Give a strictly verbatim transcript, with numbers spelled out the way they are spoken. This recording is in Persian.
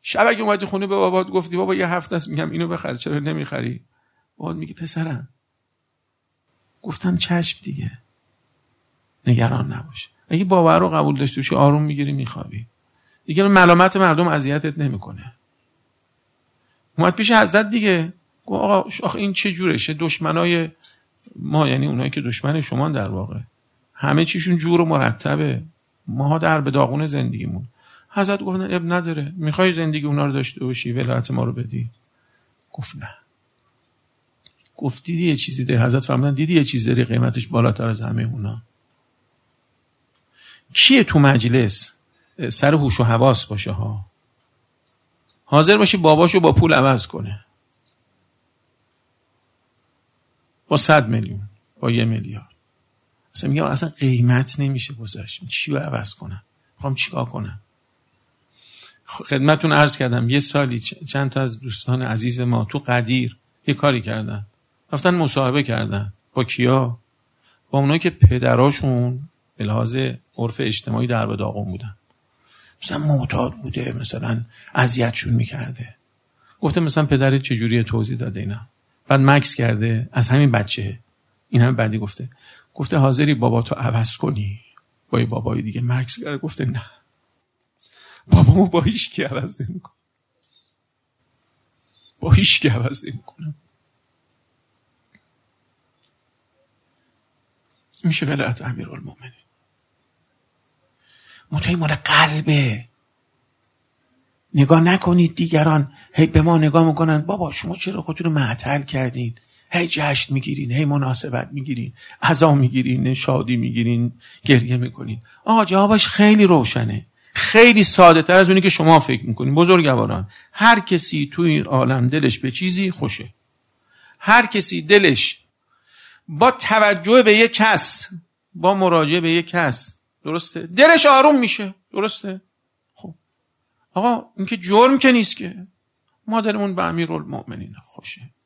شب اگه اومدی خونه به بابات گفتی بابا یه هفته است میگم اینو بخر چرا نمیخری، بابات میگه پسرم گفتم چشم دیگه نگران نباش. اگه باور رو قبول داشته باشی آروم میگیری میخوابی دیگه، ملامت مردم اذیتت نمیکنه. اومد پیش حضرت دیگه گفت آقا آخه این چه جورشه، دشمنای ما یعنی اونایی که دشمن شما در واقع همه چیشون جور و مرتبه، ما در به داغون زندگیمون. حضرت گفتن اب نداره، میخوای زندگی اونا رو داشته باشی ولایت ما رو بدی؟ گفت نه. گفت دیدی یه چیزی داری؟ حضرت فرمودن دیدی یه چیزی داری قیمتش بالاتر از همه اونا؟ کیه تو مجلس سر هوش و حواس باشه ها، حاضر باشی باباشو با پول عوض کنه، با صد میلیون، با یه میلیارد. اصلا میگم اصلا قیمت نمیشه گذاشت، چی رو عوض کنم، میخوام چیکار کنم. خدمتون عرض کردم یه سالی چند تا از دوستان عزیز ما تو قدیر یه کاری کردن، رفتن مصاحبه کردن با کیا؟ با اونایی که پدراشون به لحاظ عرف اجتماعی در به داغون بودن، مثلا معتاد بوده، مثلا اذیتشون میکرده. گفته مثلا پدرت چجوریه، توضیح داده اینا. بعد مکس کرده از همین بچه این هم بعدی گفته گفته حاضری باباتو عوض کنی با یه بابای دیگه؟ مکس کرده گفته نه بابامو با هیچ کی عوض نمیکنم، با هیچ کی عوض نمیکنم. میشه ولایت امیرالمومنین. متای مال قلبه. نگاه نکنید دیگران هی به ما نگاه میکنن بابا شما چرا خودتون رو معطل کردین، هی جشن میگیرین، هی مناسبت میگیرین، عزا میگیرین، شادی میگیرین، گریه میکنین. آقا جوابش خیلی روشنه، خیلی ساده تر از اونی که شما فکر میکنین. بزرگواران، هر کسی تو این عالم دلش به چیزی خوشه، هر کسی دلش با توجه به یک کس، با مراجعه به یک کس، درسته، دلش آروم میشه، درسته. خب آقا این که جرم که نیست که، ما دلمون به امیرالمومنین خوشه.